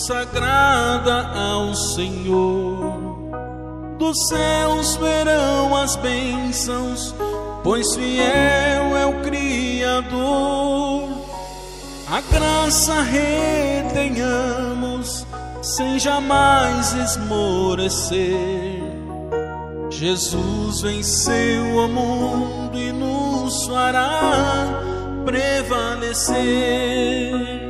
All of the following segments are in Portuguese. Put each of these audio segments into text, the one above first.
consagrada ao Senhor. Dos céus verão as bênçãos, pois fiel é o Criador. A graça retenhamos, sem jamais esmorecer. Jesus venceu o mundo e nos fará prevalecer.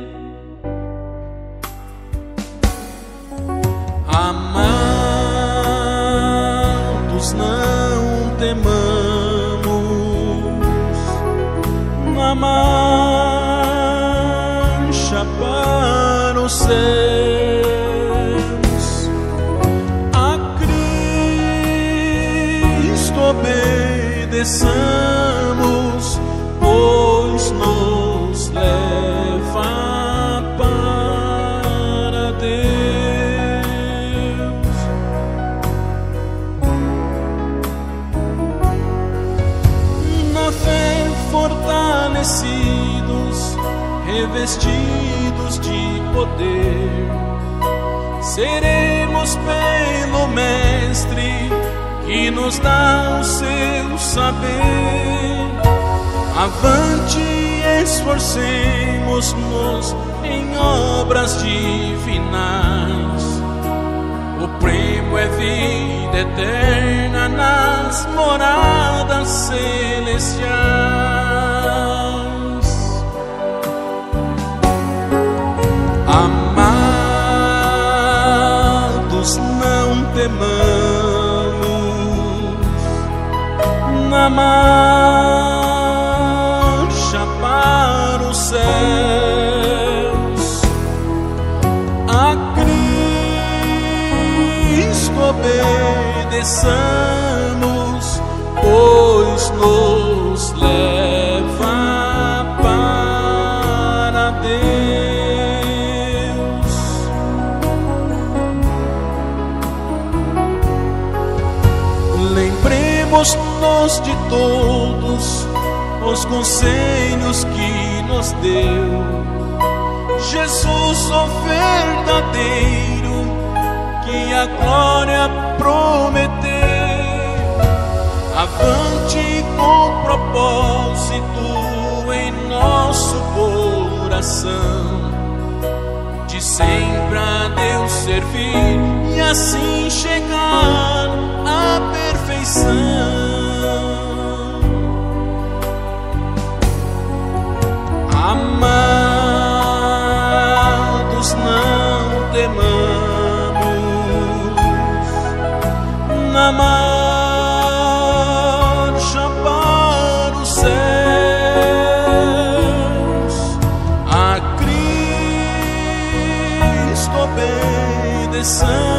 Amados, não temamos na marcha para os céus. A Cristo obedeçamos, pois nos leva para Deus. Na fé fortalecidos, revestidos de poder, seremos pelo Mestre que nos dá o seu saber. Avante, esforcemos-nos em obras divinais. O prêmio é vida eterna nas moradas celestiais. Amados, não temamos na marcha para os céus. A Cristo obedeçamos, pois nos leva para Deus. Lembremos-nos de todos os conselhos que nos deu Jesus, o verdadeiro, que a glória prometeu. Avante com propósito em nosso coração, de sempre a Deus servir e assim chegar à perfeição. Amados, não temamos na marcha para os céus. A Cristo obedeçamos,